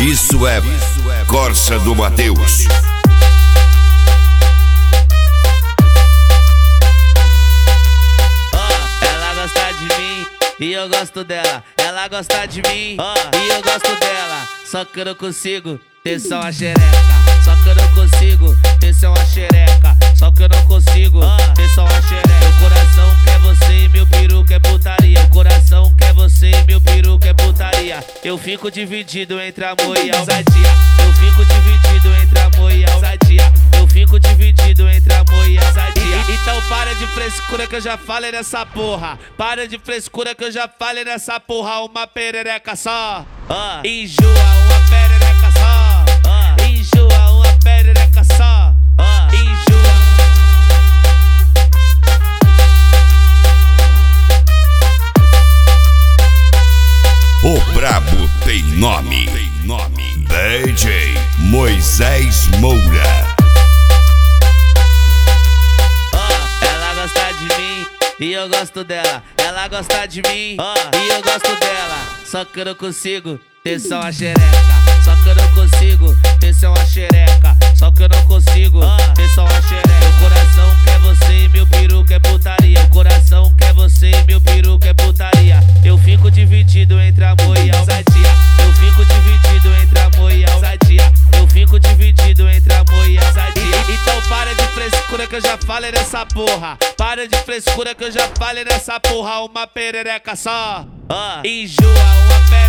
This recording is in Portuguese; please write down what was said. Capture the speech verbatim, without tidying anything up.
Isso é Corsa do Mateus. Oh, ela gosta de mim e eu gosto dela. Ela gosta de mim oh, e eu gosto dela. Só que eu não consigo ter só uma xereca. Só que eu não consigo ter só uma xereca. Só que eu não consigo oh, ter só uma xereca. Meu coração quer você e meu peru quer putaria. O coração quer você e meu peru quer putaria. Eu fico dividido entre amor e ousadia. Eu fico dividido entre amor e ousadia. Eu fico dividido entre amor e ousadia. Então para de frescura que eu já falei nessa porra. Para de frescura que eu já falei nessa porra. Uma perereca só uh. Enjoa uma perereca só uh. Enjoa uma perereca só uh. Enjoa. O brabo tem nome, D J Moisés Moura. Oh, ela gosta de mim e eu gosto dela. Ela gosta de mim oh, e eu gosto dela. Só que eu não consigo ter só uma xereca. Só que eu não consigo ter só uma xereca. Só que eu não consigo oh, ter só uma xereca. Meu coração quer você e meu peru quer putaria. O coração quer você e meu peru quer putaria. Eu fico dividido entre amor e ousadia. Eu fico dividido entre amor e ousadia. Eu fico dividido entre amor e ousadia. Então para de frescura que eu já falei nessa porra. Para de frescura que eu já falei nessa porra. Uma perereca só uh. Enjoa uma perereca.